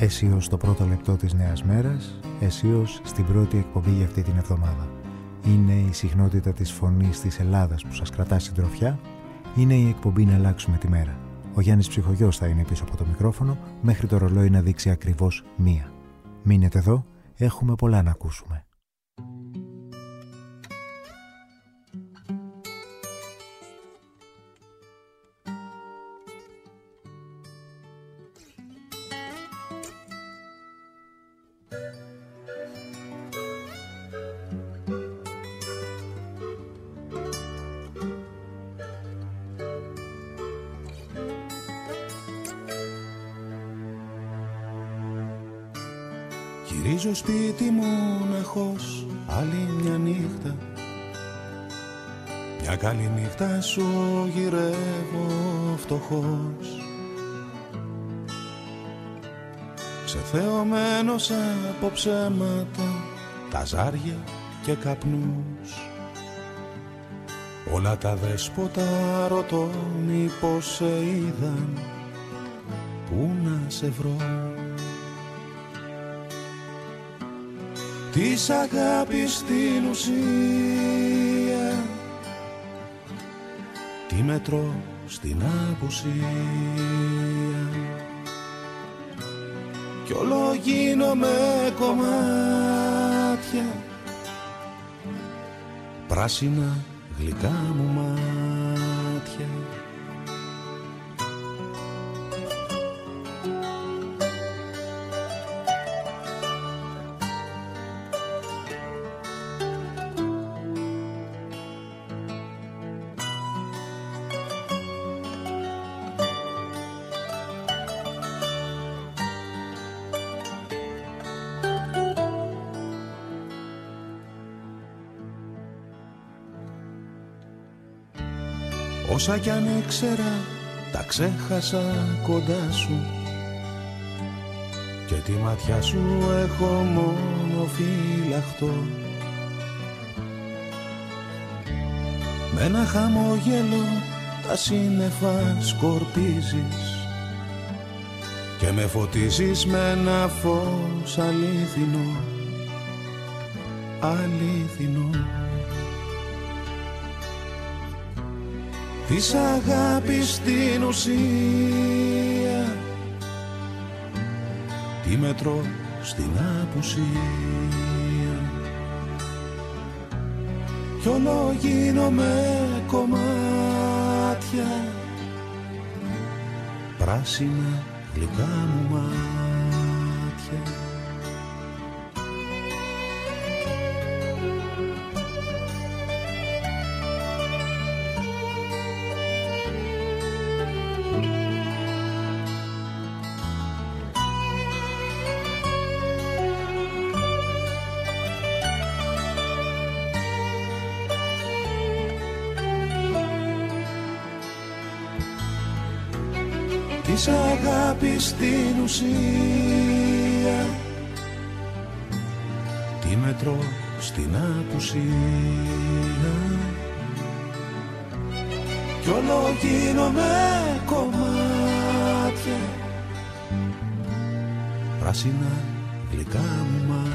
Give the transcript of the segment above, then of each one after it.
Αισίως στο πρώτο λεπτό της νέας μέρας, αισίως στην πρώτη εκπομπή για αυτή την εβδομάδα. Είναι η συχνότητα της φωνής της Ελλάδας που σας κρατά συντροφιά. Είναι η εκπομπή να αλλάξουμε τη μέρα. Ο Γιάννης Ψυχογιός θα είναι πίσω από το μικρόφωνο μέχρι το ρολόι να δείξει ακριβώς 1. Μείνετε εδώ, έχουμε πολλά να ακούσουμε. Γυρίζω σπίτι μοναχός άλλη μια νύχτα. Μια καλή νύχτα σου γυρεύω φτωχός, ξεθεωμένος από ψέματα, τα ζάρια και καπνούς. Όλα τα δέσποτα ρωτώ μήπως σε είδαν, πού να σε βρω. Της αγάπης στην ουσία, τι μετρώ στην απουσία, κι όλο γίνομαι κομμάτια, πράσινα γλυκά μου μάτια. Όσα κι αν ήξερα, τα ξέχασα κοντά σου, και τη ματιά σου έχω μόνο φυλαχτό. Με ένα χαμόγελο τα σύννεφα σκορπίζεις και με φωτίζεις με ένα φως αλήθινο, αλήθινο. Της αγάπης στην ουσία, τι μετρώ στην απουσία, κι όλο γίνομαι κομμάτια, πράσινα γλυκά μου μάτια. Της αγάπης στην ουσία, τι μετρώ στην απουσία, κι όλο γίνομαι κομμάτια, πράσινα γλυκά μου μάτια.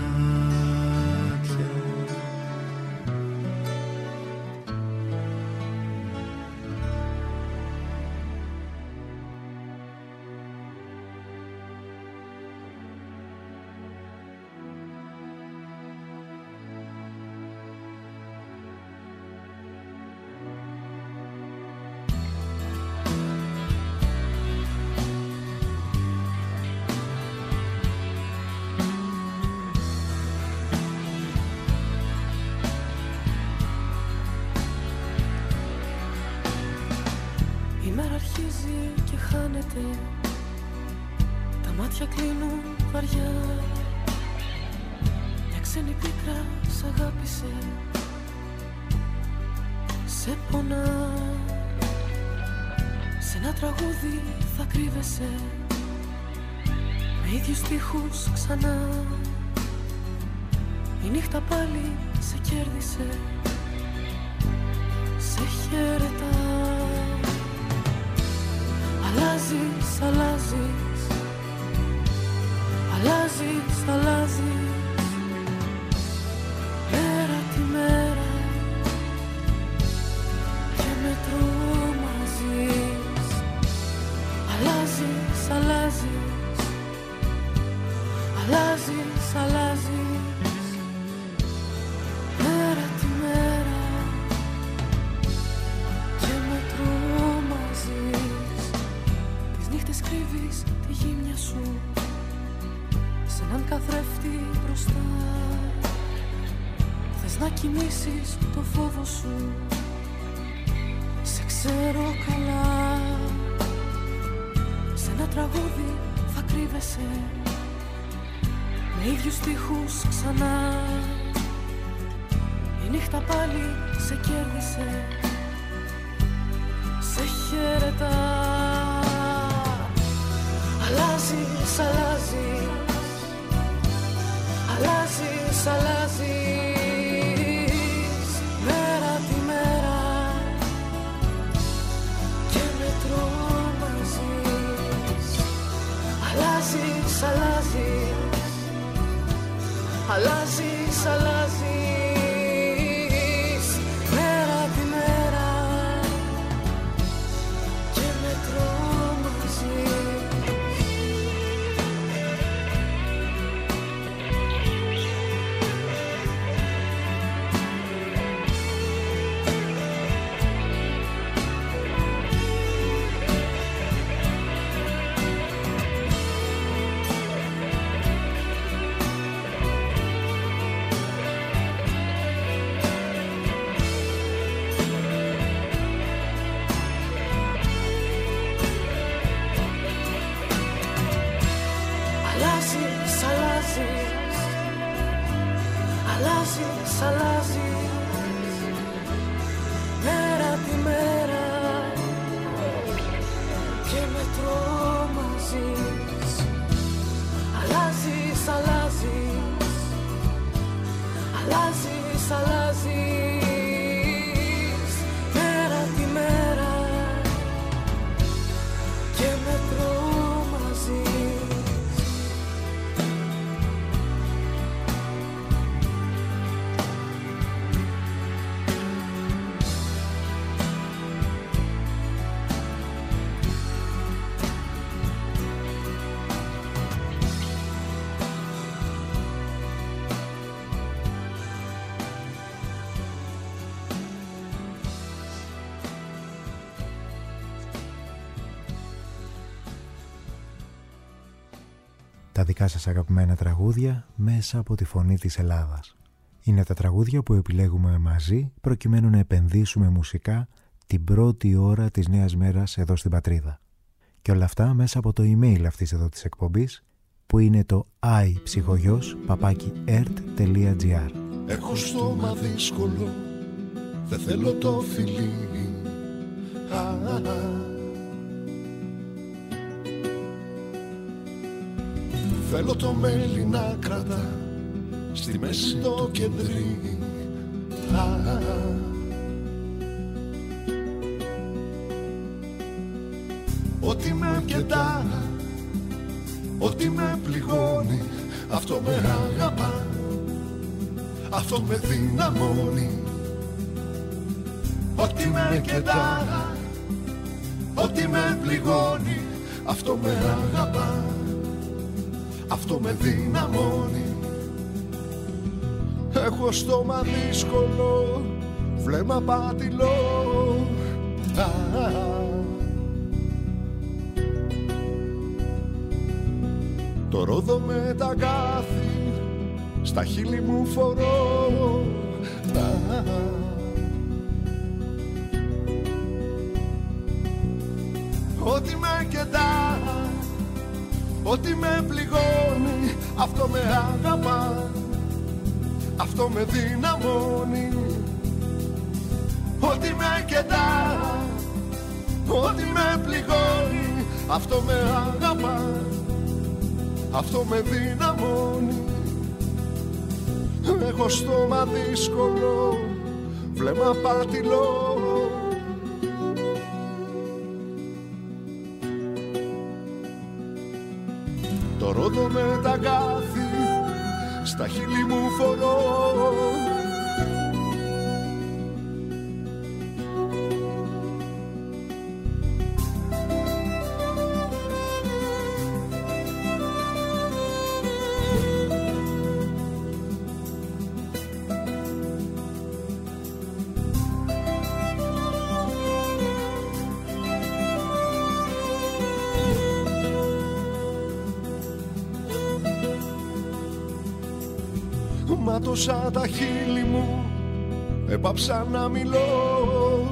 Τα μάτια κλείνουν βαριά, μια ξένη πίκρα σ' αγάπησε, σε πονά. Σε ένα τραγούδι θα κρύβεσαι, με ίδιους στίχους ξανά. Η νύχτα πάλι σε κέρδισε, σε χαιρετά. Αλλάζεις, αλλάζεις, Αλλάζεις, αλλάζεις μέρα τη μέρα και με τρομάζεις. Τις νύχτες κρύβεις τη γύμνια σου σε έναν καθρέφτη μπροστά. Θες να κοιμήσεις το φόβο σου, σε ξέρω καλά. Σε ένα τραγούδι θα κρύβεσαι με ίδιους στίχους ξανά. Η νύχτα πάλι σε κέρδισε, σε χαιρετά. Αλλάζεις, αλλάζεις, αλλάζεις, αλλάζεις μέρα τη μέρα και με τρομάζεις. Αλλάζεις, αλλάζεις, αλλάζεις, αλλάζεις μέρα τη μέρα και με τρομάζεις. Αλλάζεις, αλλάζεις μέρα τη μέρα και με τρομάζεις. Αλλάζεις, αλλάζεις, αλλάζεις, αλλάζεις μέρα τη μέρα και με τρομάζεις. Τα δικά σας αγαπημένα τραγούδια μέσα από τη φωνή της Ελλάδας. Είναι τα τραγούδια που επιλέγουμε μαζί προκειμένου να επενδύσουμε μουσικά την πρώτη ώρα της νέας μέρας εδώ στην πατρίδα. Και όλα αυτά μέσα από το email αυτής εδώ της εκπομπής που είναι το iPsychogos@ert.gr. Έχω στόμα δύσκολο, δεν θέλω το φιλί. Θέλω το μέλι να κρατά στη μέση το κεντρί. Ό,τι με πιετά, ό,τι με πληγώνει, αυτό με αγαπά, αυτό με δυναμώνει. Ό,τι με πιετά, ό,τι με πληγώνει, αυτό με αγαπά, αυτό με δυναμώνει. Έχω στόμα δύσκολο, βλέμμα πατηλό. Το ρόδο με τα κάθη στα χείλη μου φορώ. Ό,τι με κεντά, ό,τι με πληγώνει, αυτό με αγαπά, αυτό με δυναμώνει. Ό,τι με κεντά, ό,τι με πληγώνει, αυτό με αγαπά, αυτό με δυναμώνει. Έχω στόμα δύσκολο, βλέμμα πατηλό. Το ρόδο με τα κάθη στα χείλη μου φορώ. μάτωσα τα χείλη μου, έπαψα να μιλώ.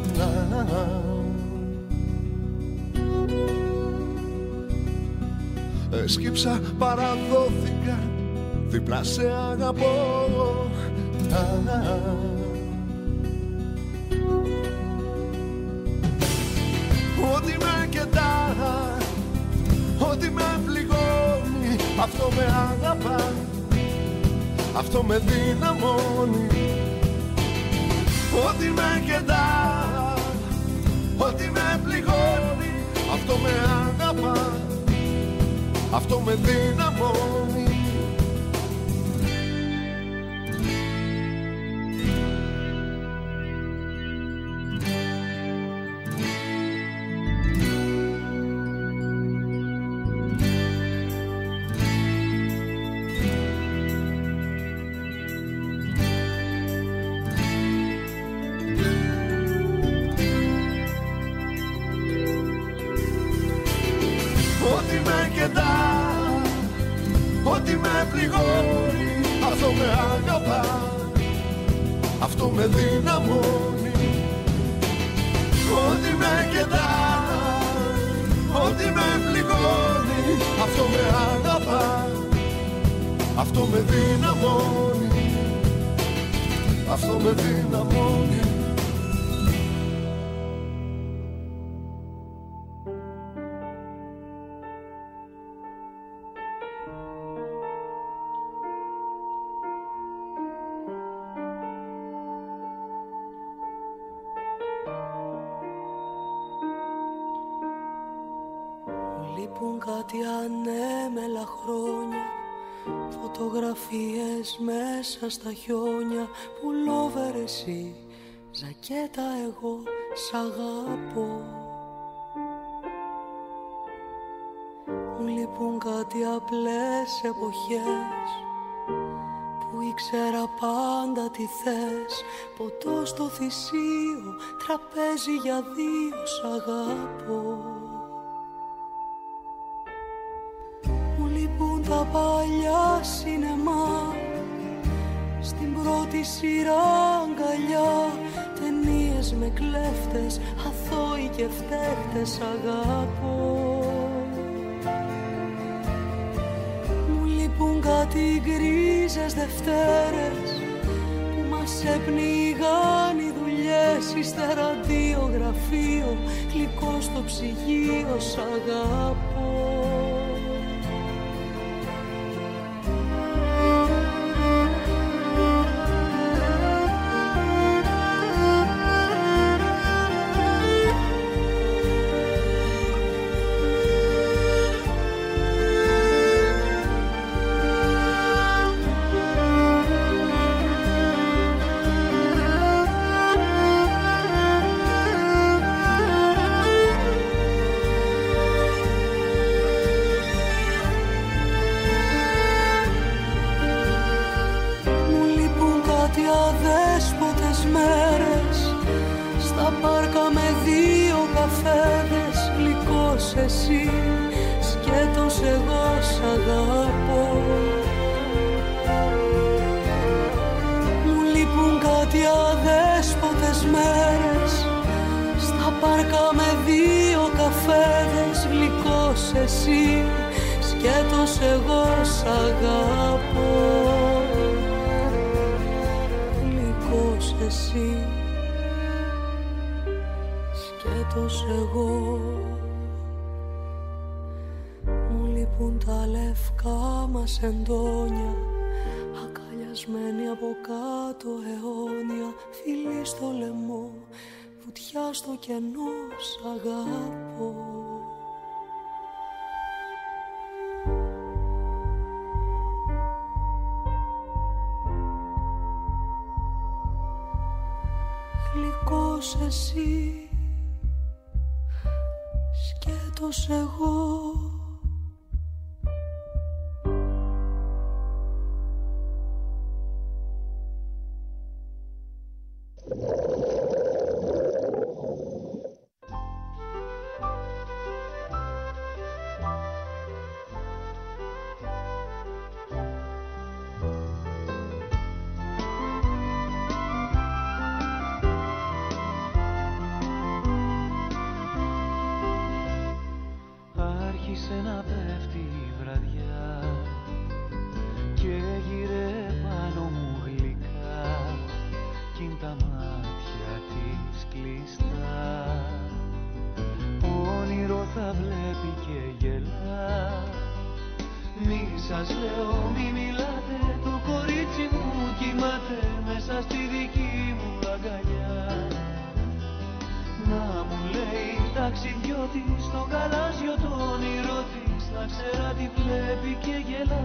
Έσκυψα, παραδόθηκα, δίπλα σε αγαπώ. Ό,τι με κεντά, ό,τι με πληγώνει, αυτό με αγαπά, αυτό με δυναμώνει. Ό,τι με κεντά, ό,τι με πληγώνει, αυτό με αγαπά, αυτό με δυναμώνει. Ό,τι με πληγώνει, αυτό με αγαπά, αυτό με δυναμώνει. Ό,τι με κεντά, ό,τι με πληγώνει, αυτό με αγαπά, αυτό με δυναμώνει, αυτό με δυναμώνει. Κάτι ανέμελα χρόνια, φωτογραφίες μέσα στα χιόνια. Πουλόβερ εσύ, ζακέτα εγώ, σ' αγαπώ. Μου λείπουν κάτι απλές εποχές που ήξερα πάντα τι θες. Ποτό στο θυσίο, τραπέζι για δύο, σ' αγαπώ. Τα παλιά σινεμά, στην πρώτη σειρά αγκαλιά, ταινίες με κλέφτες, αθώοι και φταίχτες, αγαπώ. Μου λείπουν κάτι γκρίζες Δευτέρες που μας έπνιγαν οι δουλειές, ύστερα αντιογραφείο, γλυκό στο ψυγείο, σ' αγαπώ. Εσύ, σκέτος εγώ, σ' αγαπώ. Μου λείπουν κάτι αδέσποτες μέρες, στα πάρκα με δύο καφέδες, γλυκός εσύ, σκέτος εγώ, σ' αγαπώ. Γλυκός εσύ, σκέτος εγώ. Λείπουν τα λευκά μας εντόνια, αγκαλιασμένοι από κάτω αιώνια, φιλί στο λαιμό, βουτιά στο κενό, σ' αγαπώ. Γλυκός εσύ, σκέτος εγώ. σας λέω μη μιλάτε, το κορίτσι μου κοιμάται μέσα στη δική μου αγκαλιά. Να μου λέει ταξιδιώτη στο γαλάζιο το όνειρό της, να ξέρα τι βλέπει και γελά.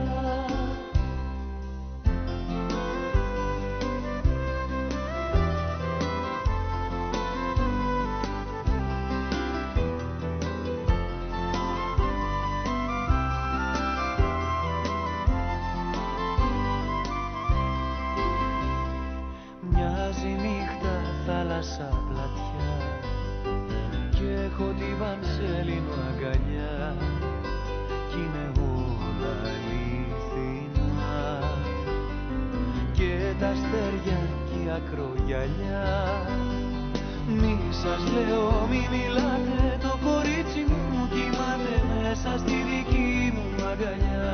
Θάλασσα πλατιά και έχω τη Βανσέλινο αγκαλιά κι είναι όλα αληθινά και τα αστέρια κι η ακρογιαλιά. Μη σας λέω μη μιλάτε, το κορίτσι μου κοιμάται μέσα στη δική μου αγκαλιά.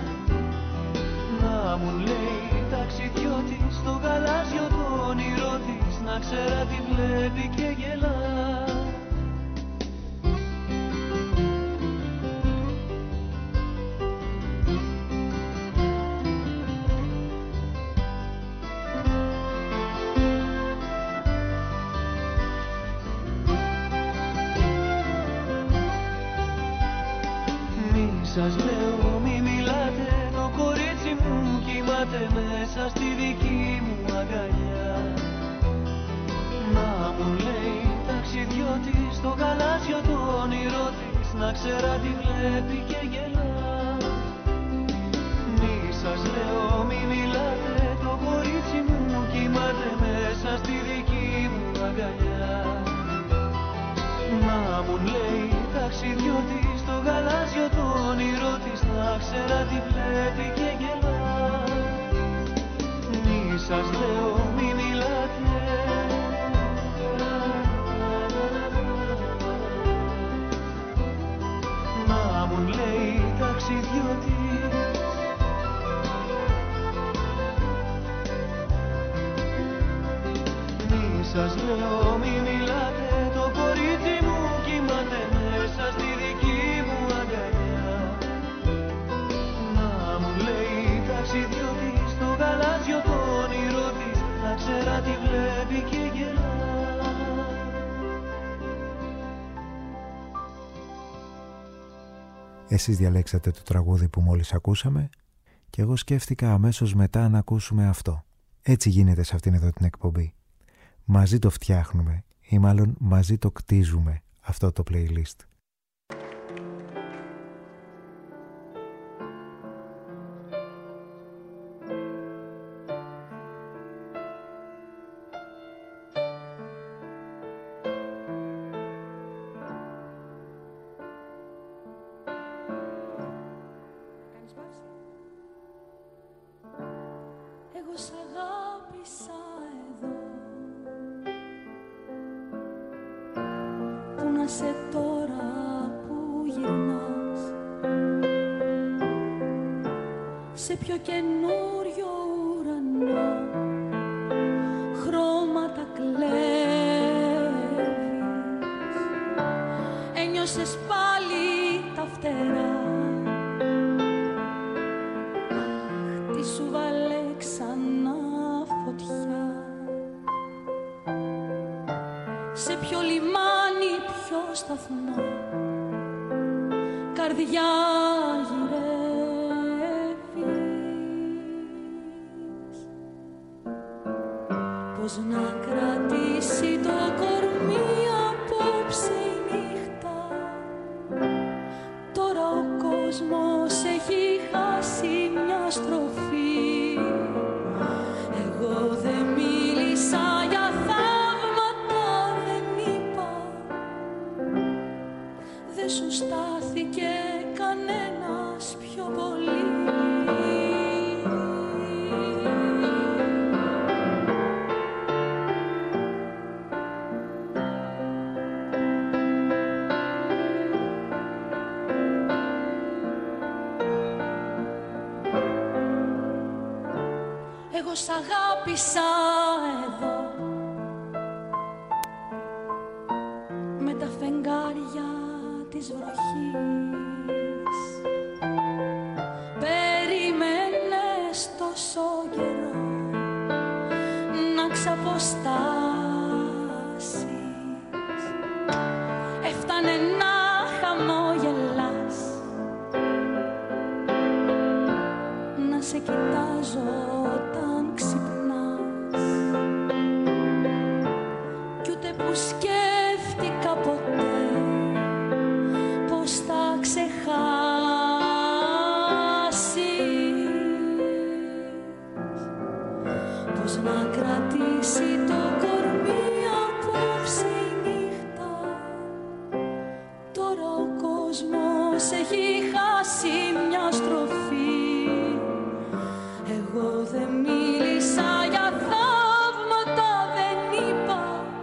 Να μου λέει ταξιδιώτη στο γαλάζιο το όνειρό της, να ξέρα τι βλέπει και γελά. Μη σας λέω μη μιλάτε, το κορίτσι μου κοιμάται μέσα στη δική μου αγκαλιά. Να μου λέει ταξιδιώτη στο γαλάζιο το όνειρό της, να ξέρα τι βλέπει και γελά. Μη σας λέω μη μιλάτε, το κορίτσι μου κοιμάται μέσα στη δική μου αγκαλιά. Να μου λέει ταξιδιώτη στο γαλάζιο το όνειρό της, να ξέρα τι βλέπει και γελά. Μη σας λέω μη μιλάτε, να μου λέει ταξιδιώτης. Μη σας λέω μη μιλάτε, το κορίτσι μου κοιμάται μέσα στη δική μου αγκαλιά. Να μου λέει ταξιδιώτης στο γαλάζιο το όνειρό της, να ξέρα τι βλέπει και γελά. Εσείς διαλέξατε το τραγούδι που μόλις ακούσαμε και εγώ σκέφτηκα αμέσως μετά να ακούσουμε αυτό. Έτσι γίνεται σε αυτήν εδώ την εκπομπή. Μαζί το φτιάχνουμε ή μάλλον μαζί το κτίζουμε αυτό το playlist. Εγώ σ' αγάπησα εδώ, που να σε τώρα που γυρνάς, σε πιο καινούριο ουρανό, χρώματα κλέβεις, ένιωσες πάλι τα φτερά. Αχ, τι σου βάλε ξανά φωτιά, σε ποιο λιμάνι, ποιο σταθμό, καρδιά γυρεύεις. Πώς να κρατήσει το κορμί απόψε η νύχτα, τώρα ο κόσμος έχει χάσει μια στροφή. Εγώ δεν μίλησα για θαύματα, δεν είπα, δεν σου στάθηκε κανένας πιο πολύ. Εγώ σ' αγάπησα εδώ, με τα φεγγάρια της βροχής. αποστάσεις. Έφτανε να χαμογελάς, να σε κοιτάζω όταν ξυπνάς, κι ούτε που σκέφτηκα ποτέ πως θα ξεχάσεις, πως να κρατήσει το κορμί απόψε η νύχτα. Τώρα ο κόσμος έχει χάσει μια στροφή. Εγώ δεν μίλησα για θαύματα, δεν είπα,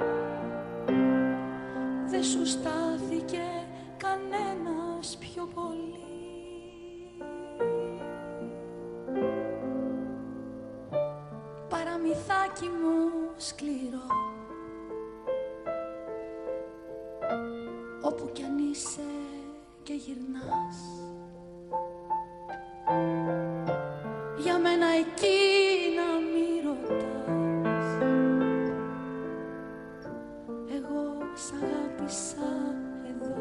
δεν σου στάθηκε κανένας πιο πολύ. Παραμυθάκι μου σκληρό, όπου κι αν είσαι και γυρνάς, για μένα εκεί να μη ρωτάς. Εγώ σ' αγάπησα εδώ,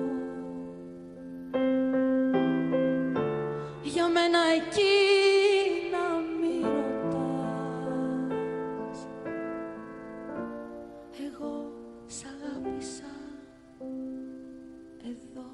για μένα εκεί να μη ρωτάς. Εγώ σ' αγάπησα εδώ.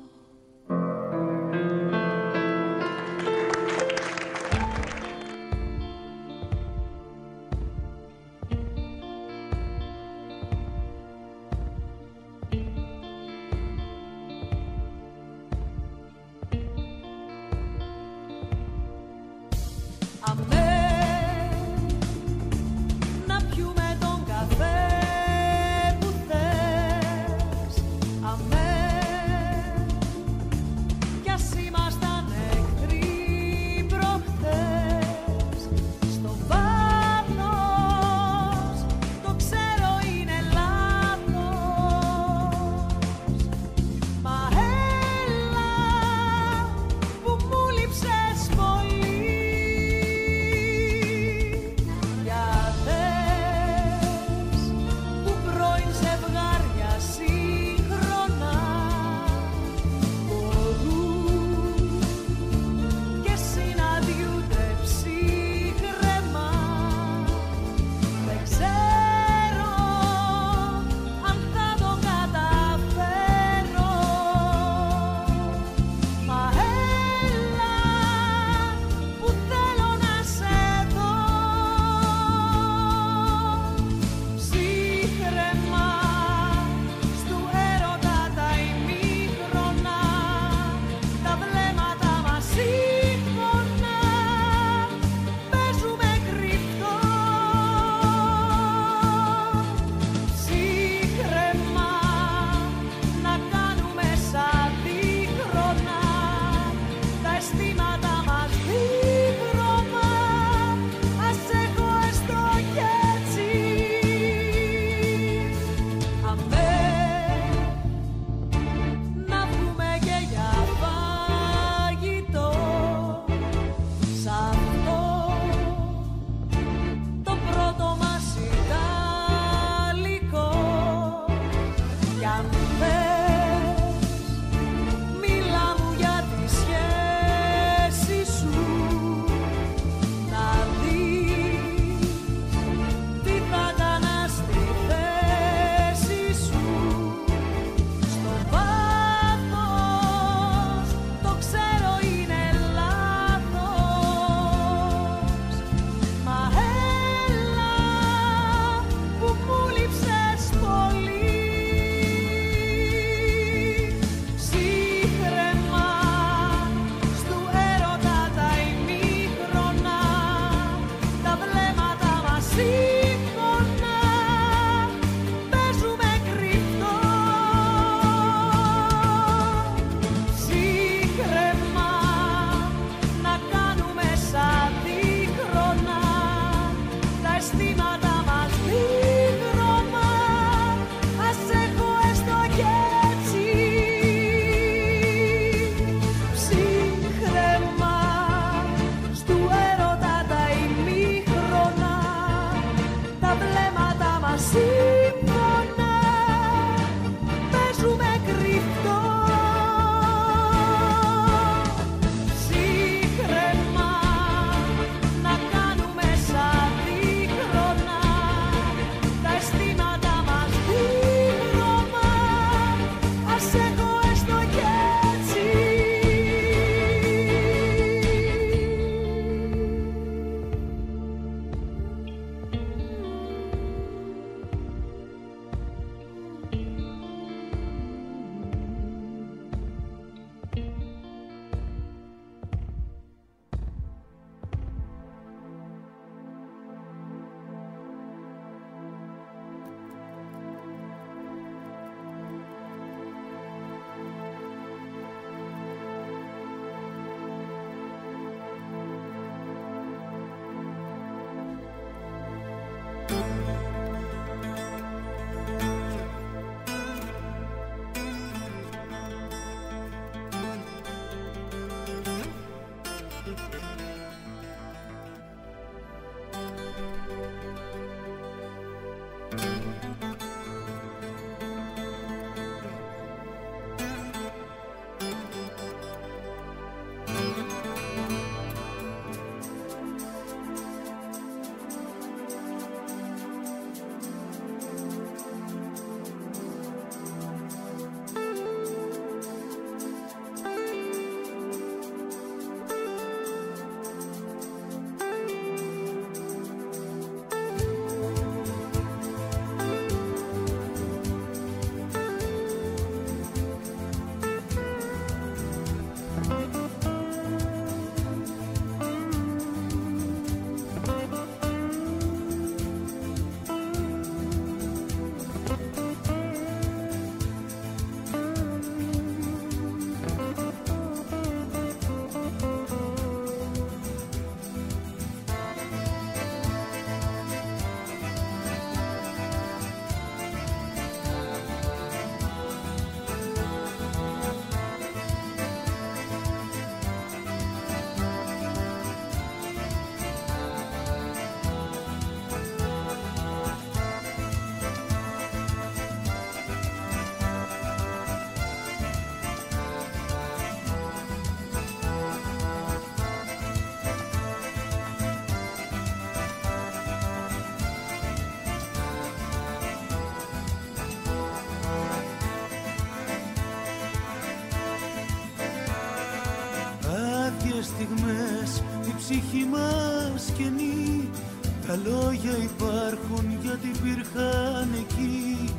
Στιγμές η ψυχή μας καινή, τα λόγια υπάρχουν γιατί υπήρχαν εκεί.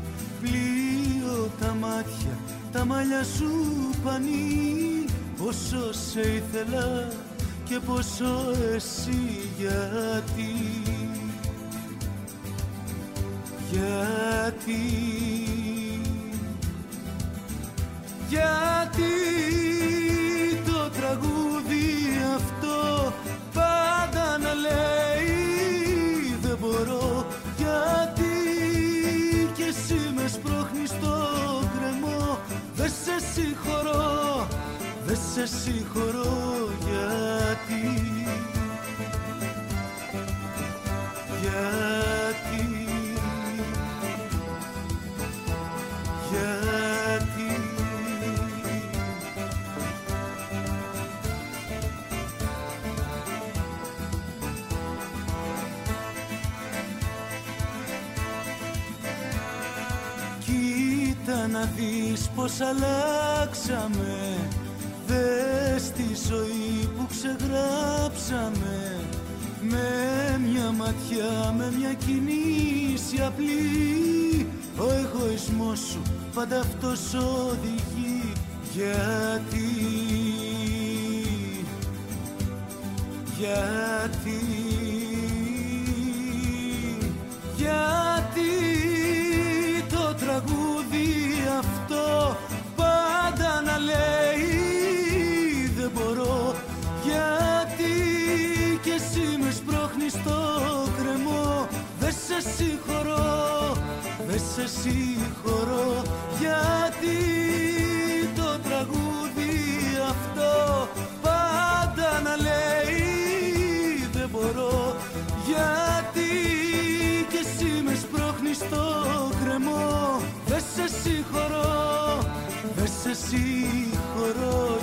Πλοίο τα μάτια, τα μαλλιά σου πανί, πόσο σε ήθελα και πόσο εσύ. Γιατί το τραγούδι αυτό πάντα να λέει δεν μπορώ. Γιατί κι εσύ με σπρώχνεις στο γκρεμό, δεν σε συγχωρώ, δεν σε συγχωρώ. Γιατί να δεις πως αλλάξαμε, δες τη ζωή που ξεγράψαμε. Με μια ματιά, με μια κίνηση απλή, ο εγωισμός σου πάντα αυτός οδηγεί. Γιατί το τραγούδι αυτό πάντα να λέει δεν μπορώ. Γιατί κι εσύ με σπρώχνεις στο κρεμό, δεν σε συγχωρώ, δεν σε συγχωρώ. Γιατί το τραγούδι αυτό πάντα να λέει δεν μπορώ. Γιατί κι εσύ με σπρώχνεις στο κρεμό, δεν σε συγχωρώ, δεν σε συγχωρώ.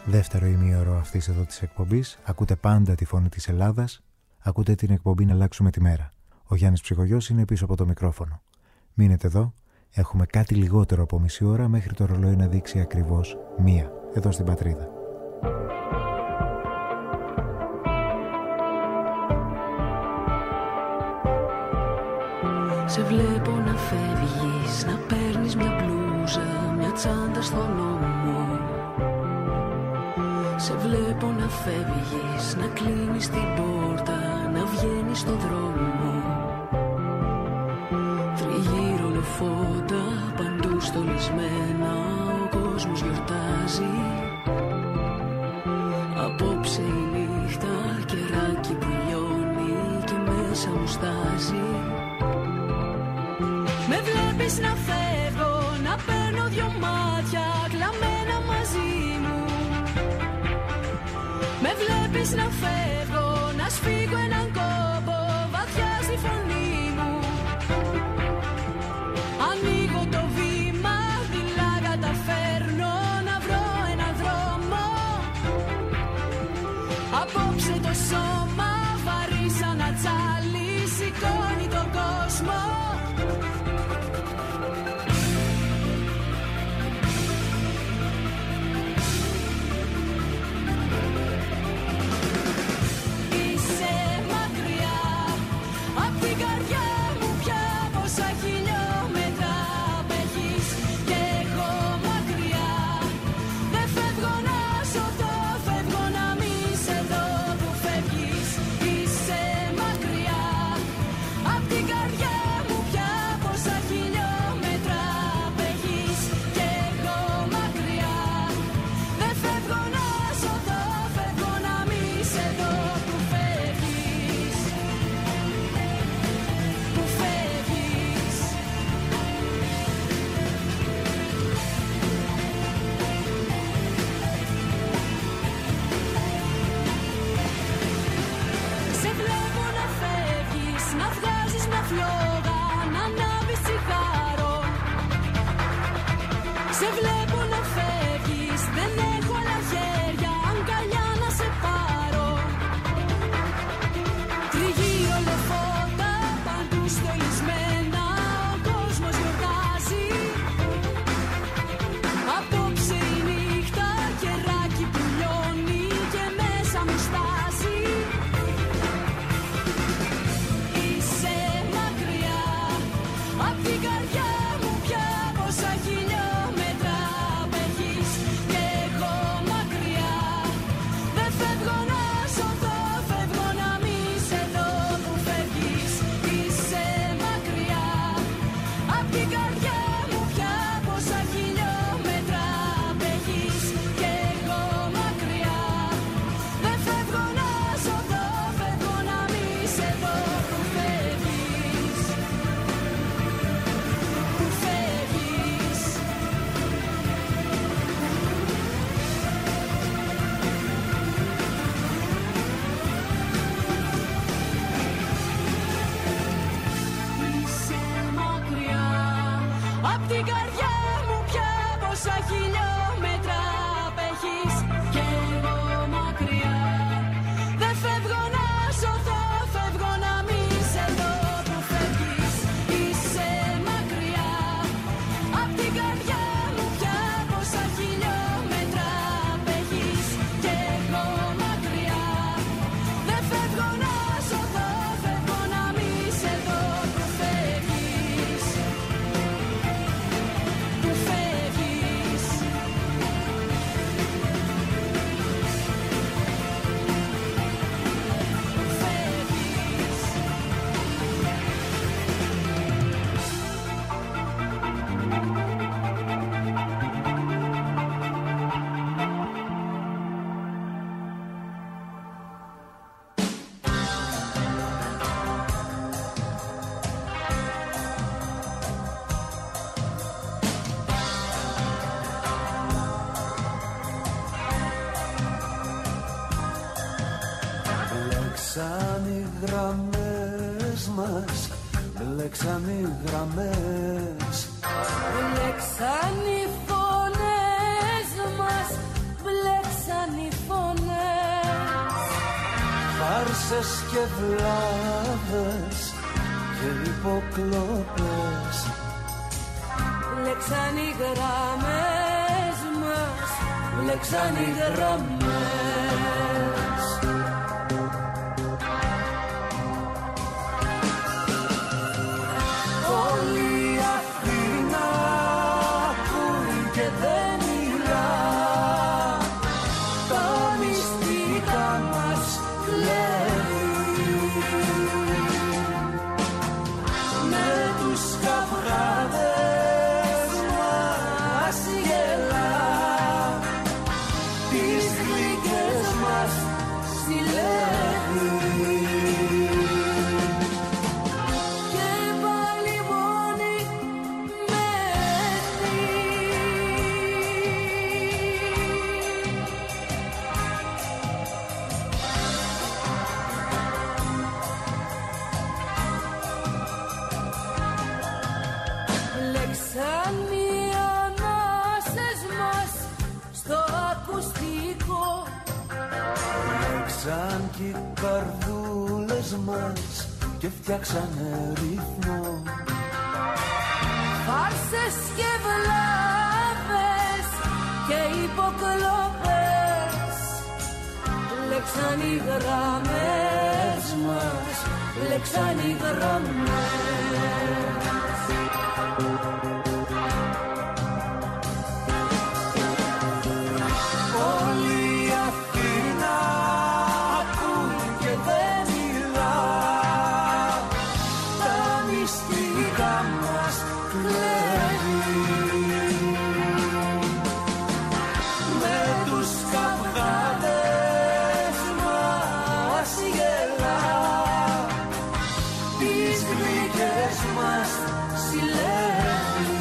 Δεύτερο ημίωρο αυτής εδώ της εκπομπής. Ακούτε πάντα τη φωνή της Ελλάδας. Ακούτε την εκπομπή «Να αλλάξουμε τη μέρα». Ο Γιάννης Ψυχογιός είναι πίσω από το μικρόφωνο. Μείνετε εδώ. Έχουμε κάτι λιγότερο από μισή ώρα μέχρι το ρολόι να δείξει ακριβώς 1 εδώ στην Πατρίδα. Σε βλέπω να φεύγεις, να παίρνεις μια μπλούζα, μια τσάντα στον ώμο. Σε βλέπω να φεύγεις, να κλείνεις την πόρτα, να βγαίνεις στον δρόμο. Τριγύρω λεφόντα, παντού στολισμένα, ο κόσμος γιορτάζει. Απόψε η νύχτα, κεράκι που λιώνει και μέσα μου στάζει. Με βλέπεις να φεύγω, να παίρνω 2 μάτια κλαμμένα μαζί μου. Με βλέπεις να φεύγω, να σφίγγω έναν κόπο βαθιά στη φωνή μου. Ανοίγω το βήμα, δειλά καταφέρνω να βρω έναν δρόμο. Απόψε το σώμα βαρύ σαν ατσάλι, σηκώνει τον κόσμο. Μπλέξαν οι γραμμές μας, μπλέξαν οι γραμμές. Μπλέξαν οι φωνές μας, μπλέξαν φάρσες και βλάβες και υποκλοπές. Λέξαν οι γραμμές μας, λέξαν οι γραμμές. Όλη η Αθήνα ακούει και δεν μιλά, τα μυστικά μας κλέβει. Με τους καυγάδες μας γελά, τις γλυκές μας συλλεύει. Σαν κι οι καρδούλες μας και φτιάξανε ρυθμό. Φάρσες και βλάβες και υποκλοπές. Λέξαν οι γραμμές μας, λέξαν οι γραμμές. Όλη η Αθήνα ακούει και δεν μιλά, τα μυστικά μας κλέβει. Με τους καυγάδες μας γελά, τις γλυκές μας συλλεύει.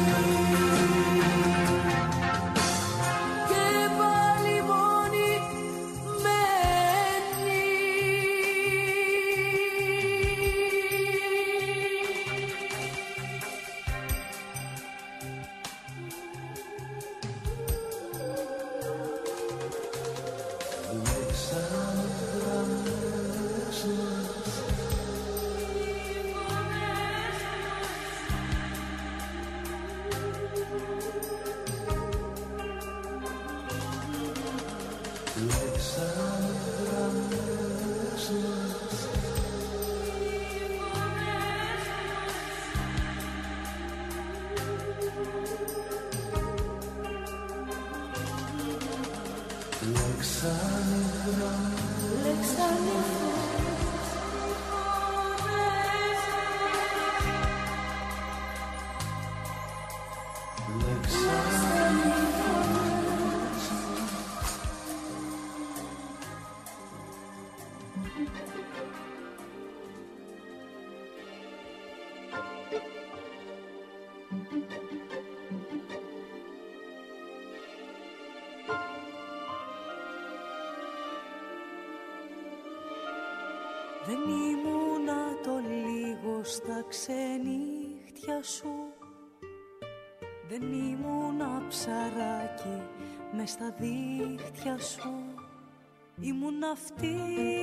Δεν ήμουνα το λίγο στα ξενύχτια σου, δεν ήμουνα ψαράκι μες στα δίχτυα σου. Ήμουν αυτή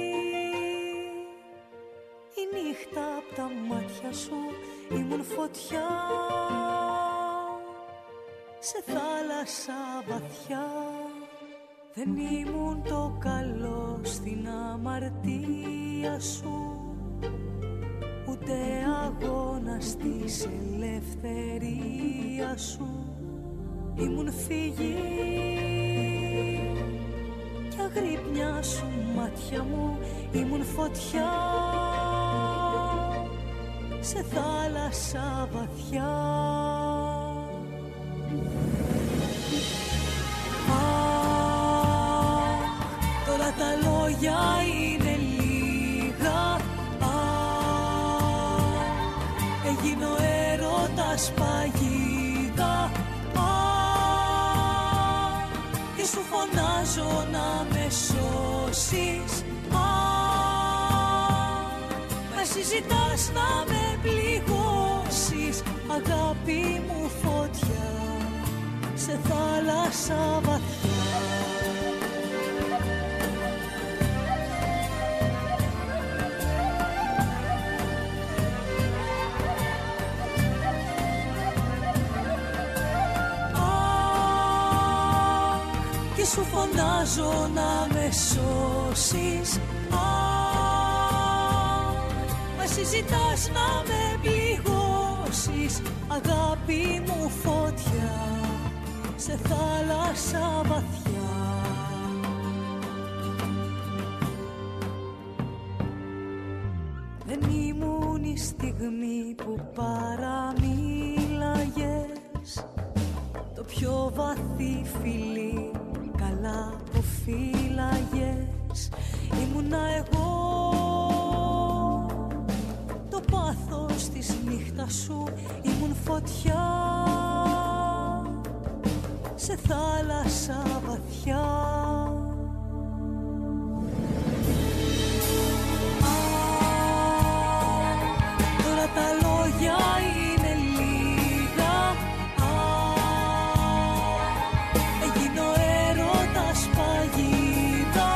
η νύχτα απ' τα μάτια σου, ήμουν φωτιά σε θάλασσα βαθιά. Δεν ήμουν το καλό στην αμαρτία σου, ούτε αγώνας της ελευθερίας σου. Ήμουν φυγή κι αγρύπνια σου μάτια μου, ήμουν φωτιά σε θάλασσα βαθιά. Τώρα τα λόγια είναι λίγα, έγινε ο έρωτας παγίδα, και σου φωνάζω να με σώσεις, με συζητάς να με πληγώσεις. Αγάπη μου φωτιά σε θάλασσα βαθιά. σου φωνάζω να με σώσεις. Μα εσύ ζητάς να με πληγώσεις. Αγάπη μου φωτιά σε θάλασσα βαθιά. Δεν ήμουν η στιγμή που παραμίλαγες, το πιο βαθύ φιλί καλά που φύλαγες. Ήμουνα εγώ, το πάθος της νύχτας σου. Ήμουν φωτιά σε θάλασσα βαθιά. Τώρα τα λόγια είναι λίγα. Έγινε ο έρωτας παγίδα.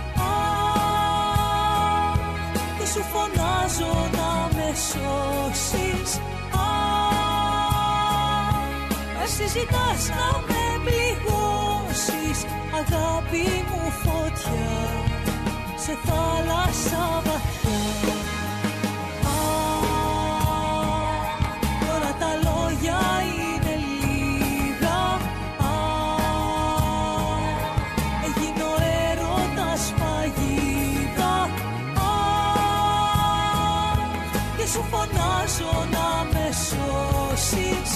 Και σου φωνάζω να με σώσεις. Εσύ ζητάς να με πληγώσεις. Αγάπη μου φωτιά σε θάλασσα βαθιά. Τώρα τα λόγια είναι λίγα. Έγινε ο έρωτας παγίδα. Και σου φωνάζω να με σώσεις.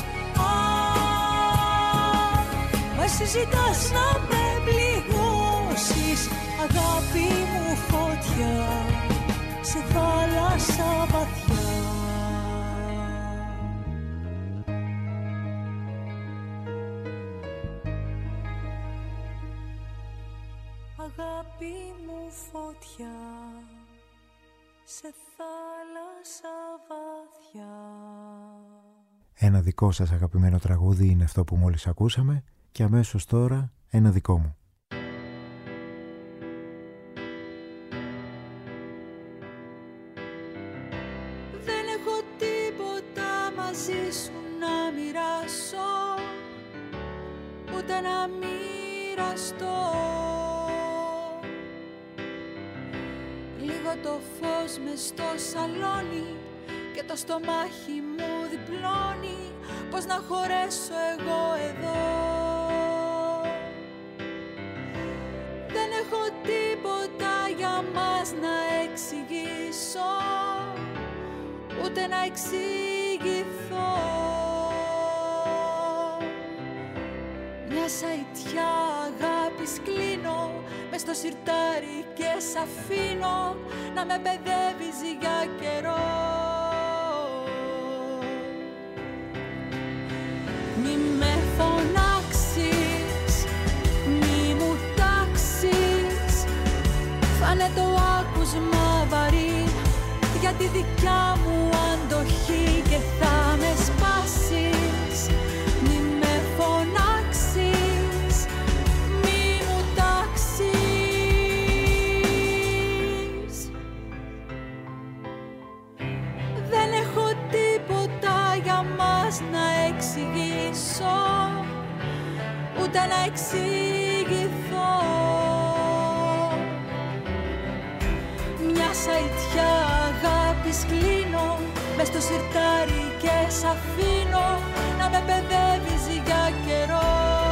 Μα εσύ ζητάς να με πληγώσεις. Αγάπη μου φωτιά σε θάλασσα βαθιά. Αγάπη μου φωτιά σε θάλασσα βαθιά. Ένα δικό σας αγαπημένο τραγούδι είναι αυτό που μόλις ακούσαμε και αμέσως τώρα ένα δικό μου. Δεν έχω τίποτα μαζί σου να μοιράσω, ούτε να μοιραστώ. Λίγο το φως μες στο σαλόνι και το στομάχι μου διπλώνει. Πώς να χωρέσω εγώ εδώ. Δεν έχω τίποτα για μας να εξηγήσω, ούτε να εξηγηθώ. Μια σαϊτιά αγάπης κλείνω μες στο σιρτάρι και σ' αφήνω να με παιδεύεις για καιρό. Μη με φωνάξεις, μη μου τάξεις. Φάνε το άκουσμα βαρύ για τη δικιά μου αντοχή και θα με σπάσεις. Μη με φωνάξεις, μη μου τάξεις. Δεν έχω τίποτα για μας να εξηγήσω, ούτε να εξηγηθώ. Μια σαϊτιά αγάπης κλείνω μες στο σιρτάρι και σ' αφήνω να με παιδεύεις για καιρό.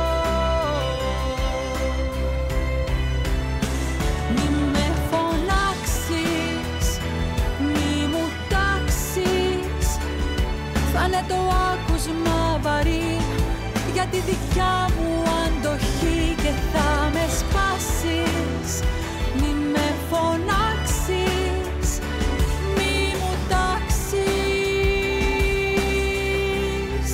Μη με φωνάξεις, μη μου τάξεις. Φάνε το άκουσμα βαρύ για τη δικιά μου αντοχή και θα με σπάσεις. Μη με φωνάξεις, μη μου τάξεις.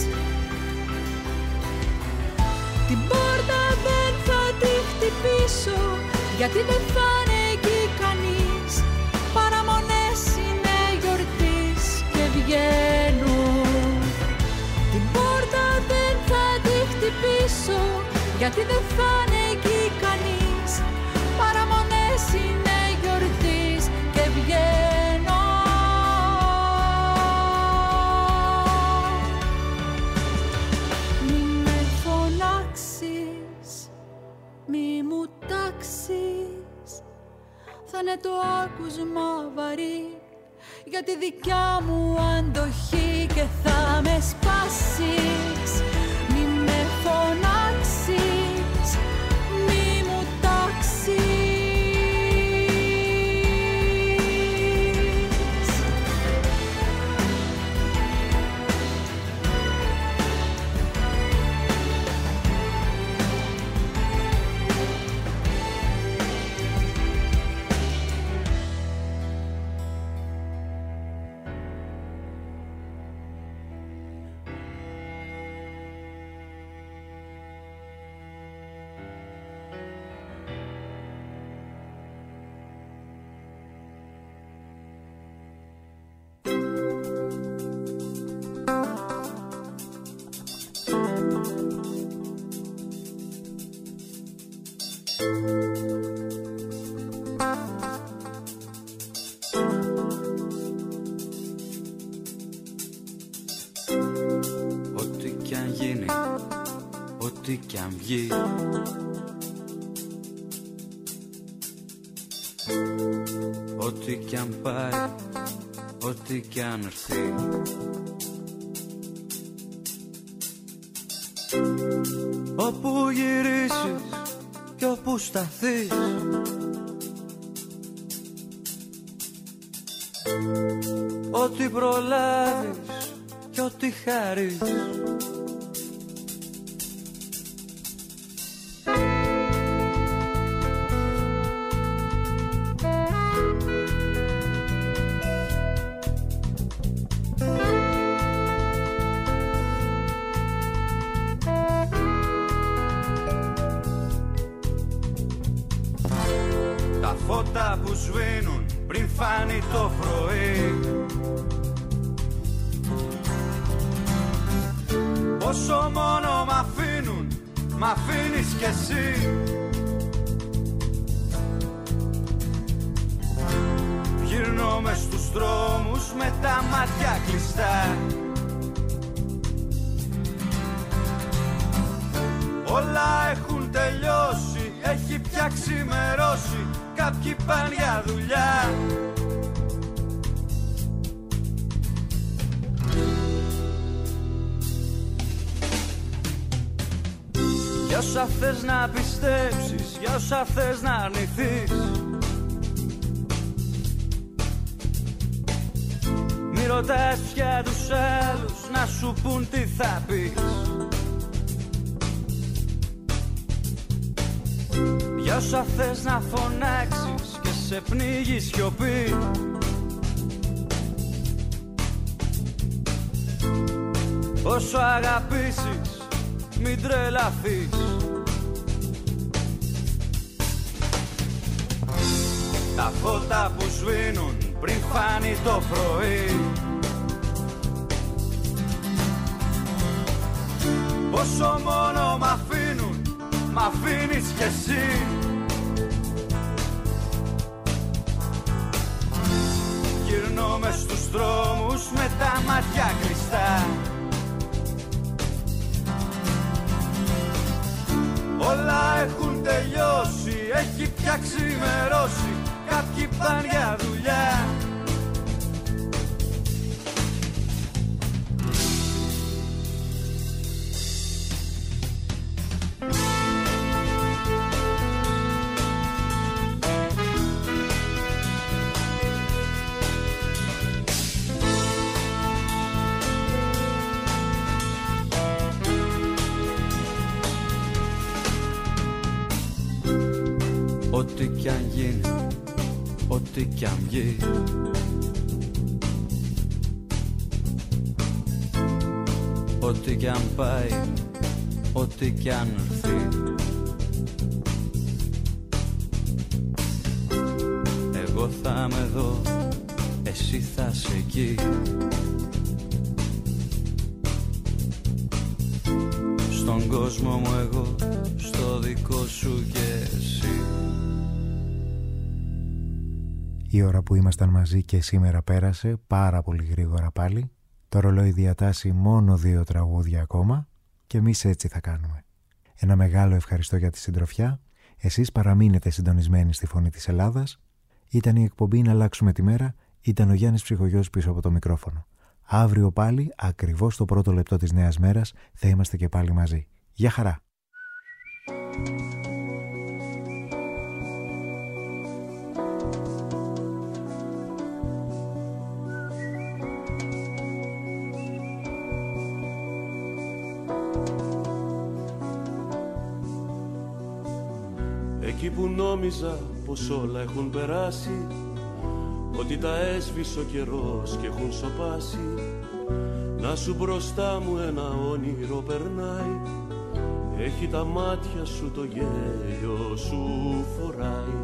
Την πόρτα δεν θα τη χτυπήσω, γιατί δεν θα είναι εκεί κανείς. Παραμονές είναι γιορτής και βγαίνω. Την πόρτα δεν θα τη χτυπήσω, γιατί δεν θα είναι εκεί κανείς. Παραμονές είναι γιορτής και βγαίνω. Μη με φωνάξεις, μη μου είναι το άκουσμα βαρύ για τη δικιά μου αντοχή και θα με σπάσεις. Μη με φωνάξεις, μη μου τάξεις. Ό,τι κι αν γίνει, ό,τι κι αν βγει, ό,τι κι αν πάει, ό,τι κι αν έρθει, όπου γυρίσεις κι όπου σταθείς, ό,τι προλάβεις κι ό,τι χαρείς, τα φώτα που σβήνουν πριν φάνει το πρωί, όσο μόνο μ' αφήνουν, μ' αφήνεις κι εσύ. Γυρνώ μες στους δρόμους με τα μάτια κλειστά, όλα έχουν τελειώσει, έχει πια ξημερώσει, κάποιοι πάνε για δουλειά. Για όσα θες να πιστέψεις, για όσα θες να αρνηθείς, μη ρωτάς πια τους άλλους να σου πουν τι θα πεις. Για όσα θες να φωνάξεις και σε πνίγει σιωπή, όσο αγαπήσεις μην τρελαθείς. Τα φώτα που σβήνουν πριν φάνει το πρωί, όσο μόνο μ' αφήνουν, μ' αφήνεις κι εσύ. Γυρνώ μες στους δρόμους με τα μάτια κλειστά, όλα έχουν τελειώσει, έχει πια ξημερώσει, κάποιοι πάνε για δουλειά. Ό,τι κι αν γίνει, ό,τι κι αν βγει, ό,τι κι αν πάει, ό,τι κι αν έρθει, εγώ θα είμαι εδώ, εσύ θα είσαι εκεί. Στον κόσμο μου εγώ, στο δικό σου και εσύ. Η ώρα που ήμασταν μαζί και σήμερα πέρασε πάρα πολύ γρήγορα πάλι. Το ρολόι διατάσσει μόνο 2 τραγούδια ακόμα και εμείς έτσι θα κάνουμε. Ένα μεγάλο ευχαριστώ για τη συντροφιά. Εσείς παραμείνετε συντονισμένοι στη Φωνή της Ελλάδας. Ήταν η εκπομπή «Να αλλάξουμε τη μέρα», ήταν ο Γιάννης Ψυχογιός πίσω από το μικρόφωνο. Αύριο πάλι, ακριβώς το πρώτο λεπτό της νέας μέρας, θα είμαστε και πάλι μαζί. Γεια χαρά! Εκεί που νόμιζα πως όλα έχουν περάσει, ότι τα έσβησε ο καιρός και έχουν σωπάσει, να σου μπροστά μου ένα όνειρο περνάει, έχει τα μάτια σου, το γέλιο σου φοράει.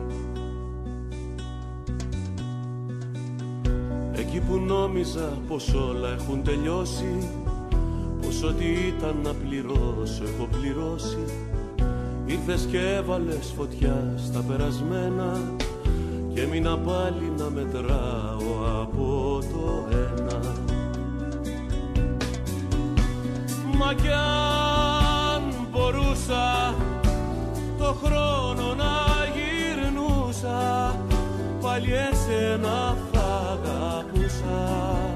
Εκεί που νόμιζα πως όλα έχουν τελειώσει, πως ό,τι ήταν να πληρώσω έχω πληρώσει, ήρθες και έβαλες φωτιά στα περασμένα και έμεινα πάλι να μετράω από το ένα. Μα κι αν μπορούσα το χρόνο να γυρνούσα, πάλι εσένα θα αγαπούσα.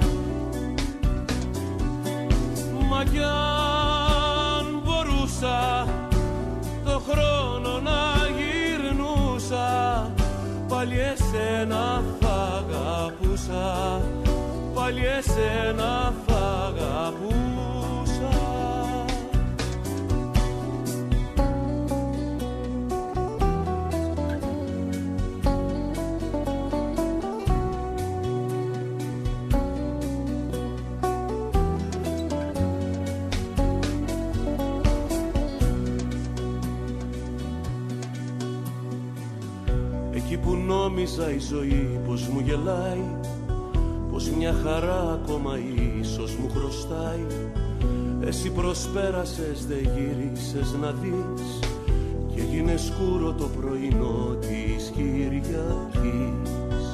Μα κι αν μπορούσα το χρόνο να γυρνούσα, πάλι εσένα θα αγαπούσα, πάλι εσένα θα αγαπούσα. Που νόμιζα η ζωή πως μου γελάει, πως μια χαρά ακόμα ίσως μου χρωστάει, εσύ προσπέρασες, δεν γύρισες να δεις και έγινε σκούρο το πρωινό της Κυριακής.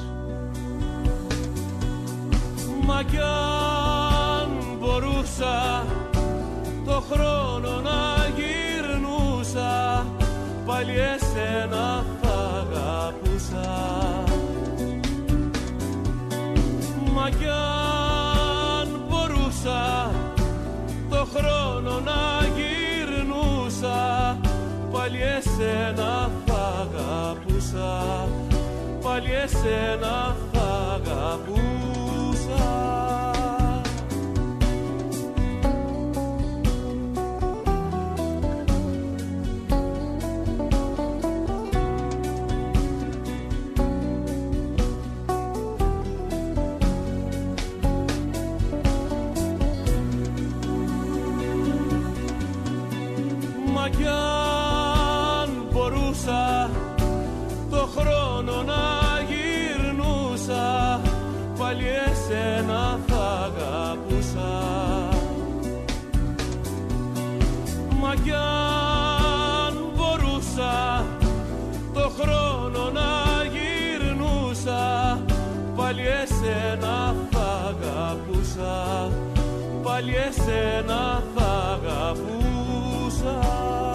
Μα κι αν μπορούσα το χρόνο να γυρνούσα, πάλι εσένα θα αγαπούσα. Μα κι αν μπορούσα το χρόνο να γυρνούσα, πάλι εσένα θα αγαπούσα, πάλι εσένα θα αγαπούσα. Κι αν μπορούσα το χρόνο να γυρνούσα, πάλι εσένα θα αγαπούσα. Μα κι αν μπορούσα το χρόνο να γυρνούσα, πάλι εσένα θα αγαπούσα, πάλι εσένα θα αγαπούσα.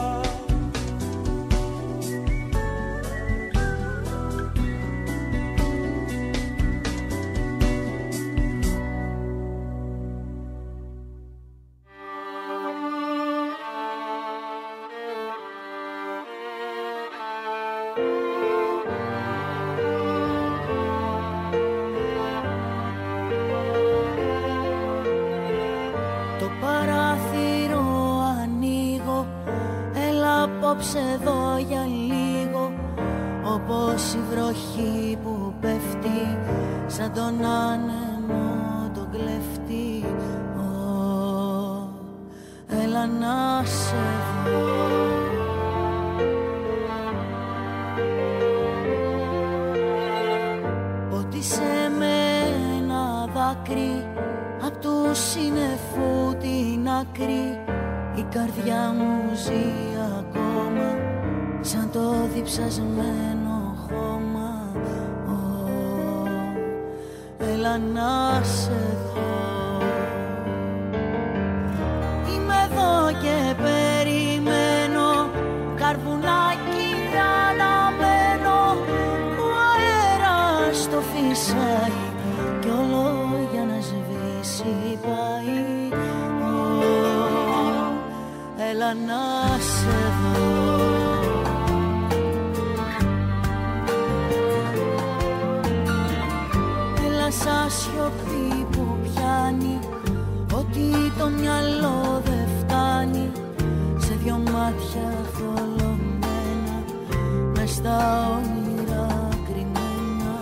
Απόψε εδώ για λίγο, όπως η βροχή που πέφτει σαν τον άνεμο τον κλέφτη. Έλα να σε δω. Ποτίσε με ένα δάκρυ απ' του σύννεφου την άκρη. Η καρδιά μου ζει ακόμα σαν το διψασμένο χώμα. Έλα να σε δω. Είμαι εδώ και περιμένω, καρβουνάκι αναμένω, ο αέρας έλα να σε δω. Έλα σαν σιωπή που πιάνει ότι το μυαλό δεν φτάνει, σε δυο μάτια θολωμένα μες στα όνειρα κρυμμένα.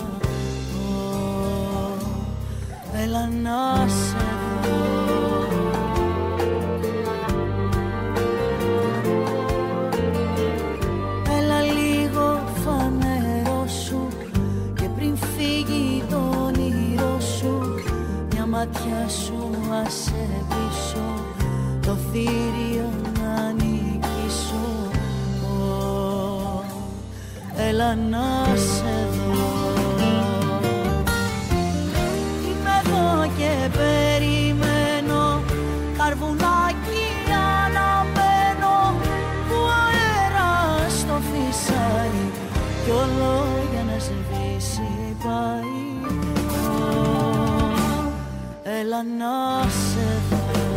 Έλα να σε δω. Έλα λίγο φανερώσου και πριν φύγει το όνειρό σου, μια ματιά σου άσε πίσω το θηρίο να νικήσω. Έλα να σε δω. Είμαι εδώ και περιμένω, καρβουνάκι αναμένω, που ο αέρας το φυσάει κι όλο για να σβήσει πάει. Έλα να σε δω.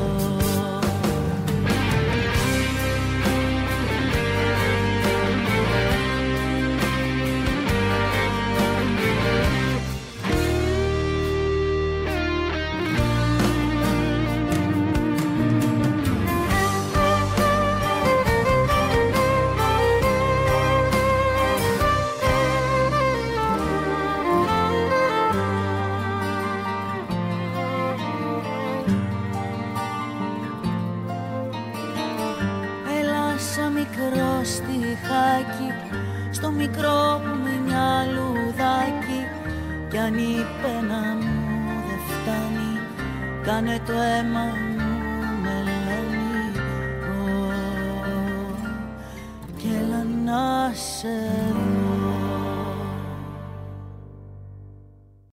Στο μικρό μου μια λουδάκι, κι αν η πένα μου δεν φτάνει, κάνε το αίμα μου μελάνι. Κι έλα να σε δω.